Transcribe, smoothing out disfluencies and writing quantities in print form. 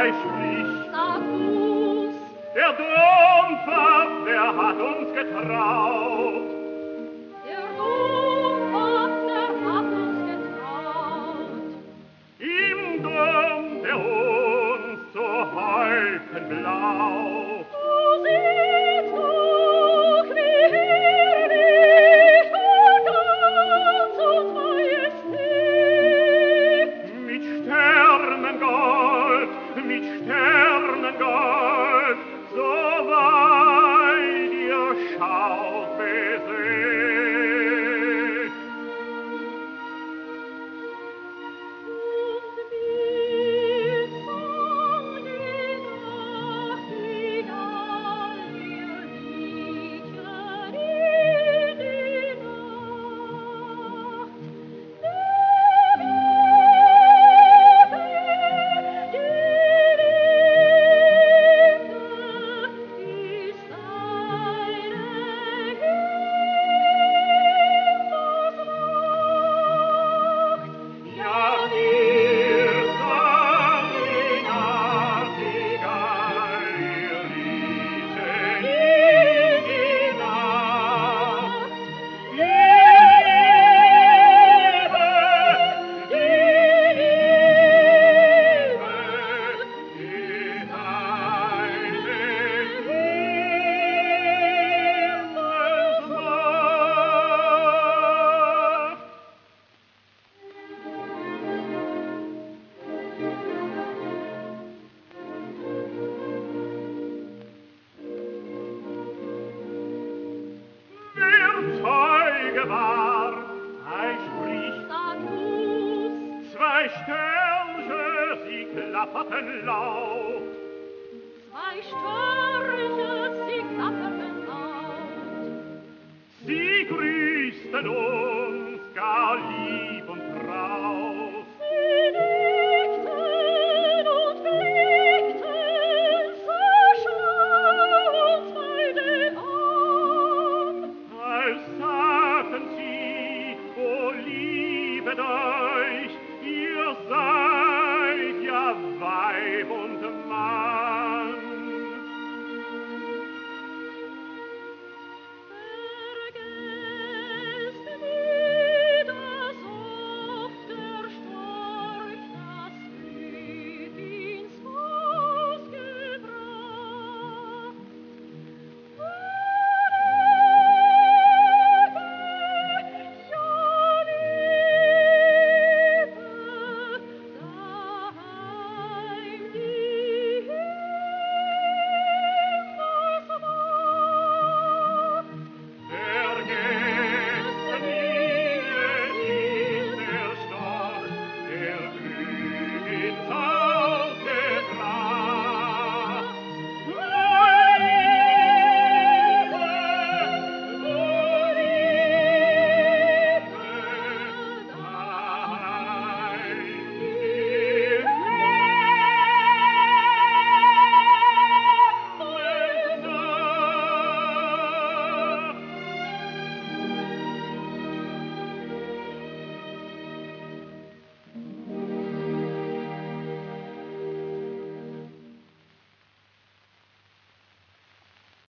Ei, sprich, sag du's. der Dompfer, der hat uns getraut. Der Dompfer, der hat uns getraut. Im Dom, der uns zu Häupten blaut. Du siehst doch, wie herrlich und ganz und Majestät. Mit Sternengold, so weit ihr schaut, beseht. Und wir sangen Nachtigall ihr Liedchen in die Nacht. Der Liebe, die Liebe ist eine Himmelsmacht. Ja, wir sangen Nachtigall ihr Liedchen in die Nacht. Zeuge war, ei, sprich, Sag du's. zwei Störche, sie klapperten laut. Zwei Störche, sie klapperten laut. Sie grüßten uns